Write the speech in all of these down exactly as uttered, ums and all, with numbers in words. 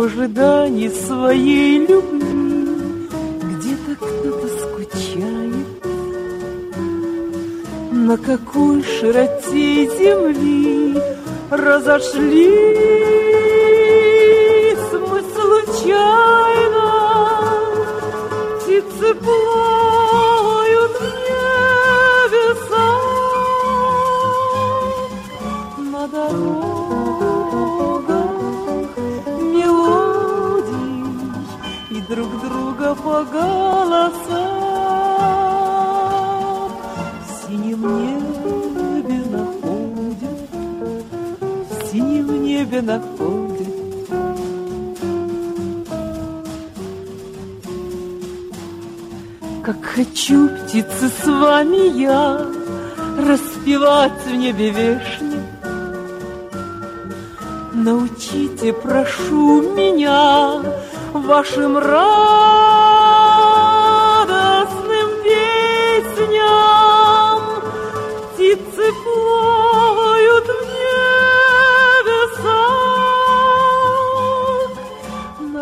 ожидании своей любви где-то кто-то скучает. На какой широте земли разошлись мы случайно, птицы плавают в небесах, на дорогах мелодий и друг друга по голосам в синем небе находят, в синем небе находят. Как хочу, птицы, с вами я распевать в небе вешне. Научите, прошу меня, вашим радостным песням. Птицы плавают в небесах, на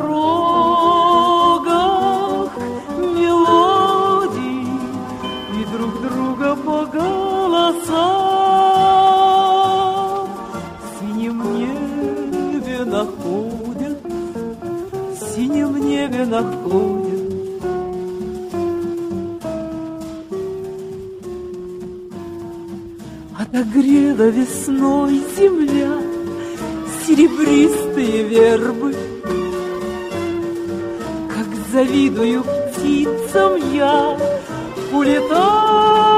дорогах мелодий и друг друга по голосам в синем небе находят, в синем небе находят. Отогрела весной земля серебристые вербы. Как завидую птицам я, улетаю